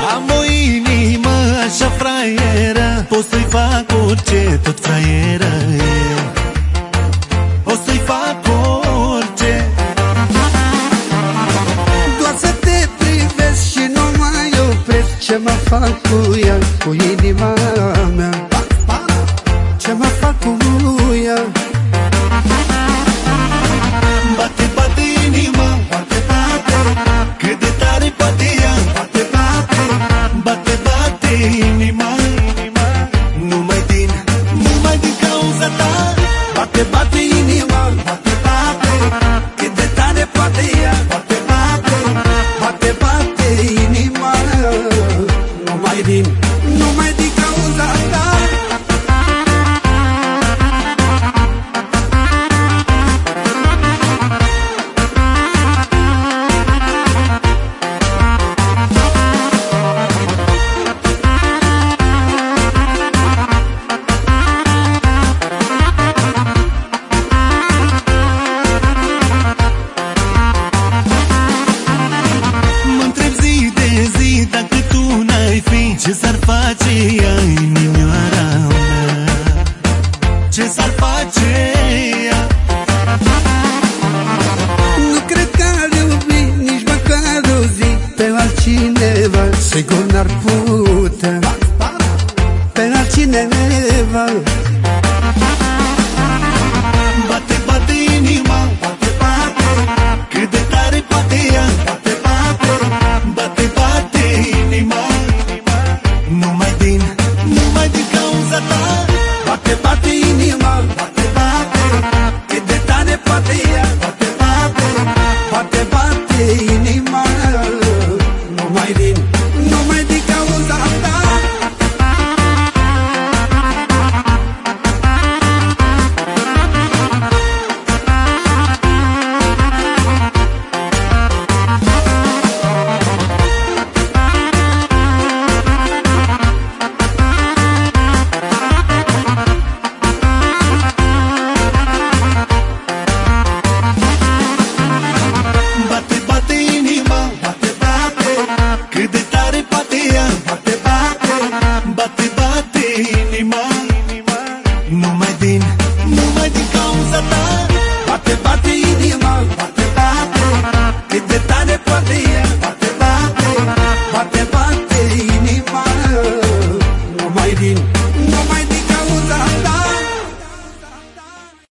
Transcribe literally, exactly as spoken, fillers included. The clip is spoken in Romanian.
Am o inimă așa fraieră, pot să-i fac orice, tot fraieră e. O să-i fac orice, doar să te privesc și nu mai opresc. Ce mă fac cu ea, cu inima mea?